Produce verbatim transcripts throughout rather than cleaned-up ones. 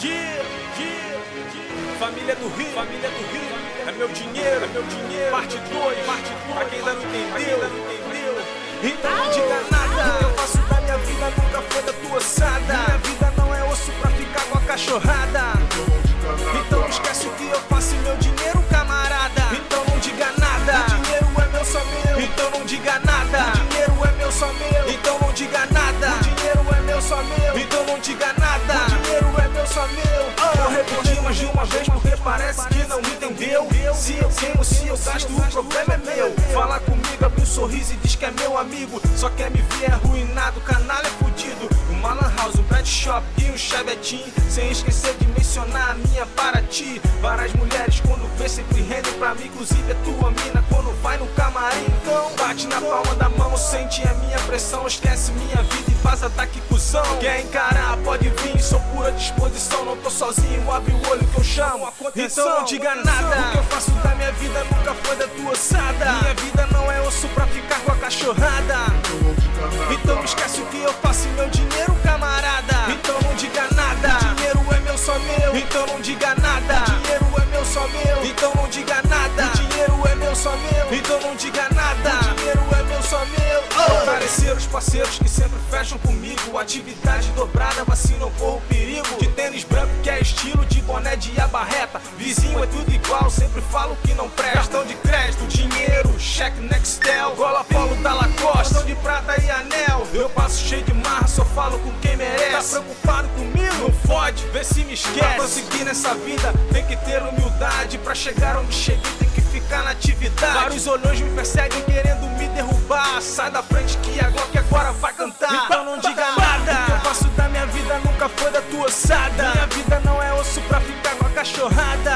dia, dia, dia. Família do Rio, família do Rio. É meu dinheiro, é meu dinheiro. Parte dois, parte dois. Pra quem ainda não entendeu, ainda não entendeu. Então não diga nada. O que eu faço da minha vida nunca foi da tua ossada. Minha vida não é osso pra ficar com a cachorrada. Então não esquece o que eu faço e meu dinheiro, camarada. Então não diga nada. O dinheiro é meu, só meu. Então não diga nada. O dinheiro é meu, só meu. Então não diga nada. O dinheiro é meu, só meu. Então não diga nada. O dinheiro é meu, só meu. Vou repetir mais de uma vez porque parece que não entendeu. Se eu tenho, se eu gasto, o problema é meu. Fala comigo, abre um sorriso e diz que é meu amigo. Só quer me ver arruinado, canalha é fudido. Uma lan house, um pet shop e um chevetinho. Sem esquecer de mencionar a minha Paraty. Várias mulheres quando vê sempre rendem pra mim. Inclusive a tua mina quando vai no camarim. Então bate na palma da mão, sente a minha pressão. Esquece minha vida e faz ataque cuzão. Quer encarar, pode vir, sou pura disposição. Não tô sozinho, abre o olho que eu chamo. Então não diga nada. O que eu faço da minha vida nunca foi da tua ossada. Minha vida não é osso pra ficar com a cachorrada. Então não esquece o que eu faço e meu dinheiro, camarada. Então não diga nada. O dinheiro é meu, só meu. Então não diga nada. O dinheiro é meu, só meu. Então não diga nada. O dinheiro é meu, só meu. Então não diga nada. O dinheiro é meu, só meu. Apareceram os parceiros que sempre fecham comigo. Atividade dobrada, vacina ou corro perigo. De tênis branco que é estilo, de boné de abarreta. Vizinho é tudo igual, sempre falo que não presta. Cartão de crédito, dinheiro, cheque Nextel. Gola polo da Lacoste, cordão de prata e anel. Eu passo cheio de marra, só falo com quem merece. Tá preocupado comigo? Não fode, vê se me esquece. Pra conseguir nessa vida tem que ter humildade. Pra chegar onde cheguei tem que ficar na atividade. Vários olhões me perseguem querendo me derrubar. Sai da frente que a Glock agora vai cantar. Então não diga nada. O que eu faço da minha vida nunca foi da tua ossada. Minha vida não é osso pra ficar com a cachorrada.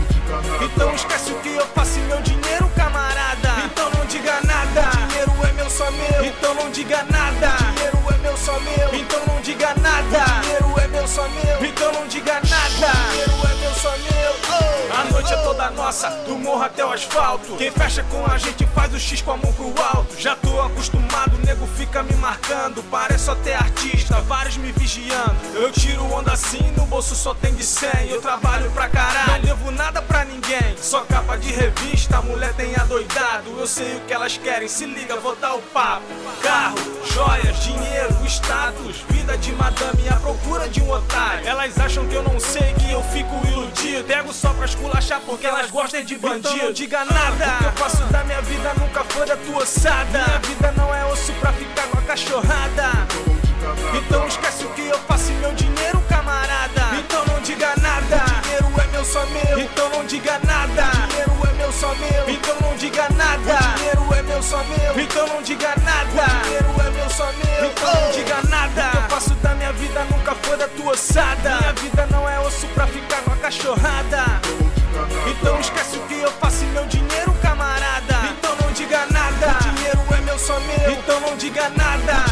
Então esquece o que eu faço e meu dinheiro, camarada. Então não diga nada. O dinheiro é meu, só meu. Então não diga nada. O dinheiro é meu, só meu. Então não diga nada. O dinheiro é meu, só meu. Então não diga nada. O dinheiro é meu, só meu. A noite é toda nossa, do morro até o asfalto. Quem fecha com a gente faz o X com a mão pro alto. Já tô acostumado, o nego fica me marcando. Pareço até artista, vários me vigiando. Eu tiro onda assim, no bolso só tem de cem. Eu trabalho pra caralho, não devo nada pra ninguém. Só capa de revista, a mulher tem adoidado. Eu sei o que elas querem, se liga, vou dar o papo. Carro, joias, dinheiro, status, vida de madame à procura de um otário. Elas acham que eu não sei, que eu fico iludido. Pego só pra esculachar porque elas gostam de bandido. Então não diga nada. O que eu faço da minha vida nunca foi da tua ossada. Minha vida não é osso pra ficar com a cachorrada. Então esquece o que eu faço e meu dinheiro, camarada. Então não diga nada. O dinheiro é meu, só meu. Então não diga nada. O dinheiro é meu, só meu. Então não diga nada. O dinheiro é meu, só meu. Então não diga nada. O dinheiro é meu, só meu. Então não diga nada. O que eu faço da minha vida nunca foi da tua ossada. Minha vida não é osso pra ficar com a cachorrada. Então esquece o que eu faço e meu dinheiro, camarada. Então não diga nada. O dinheiro é meu, só meu. Então não diga nada.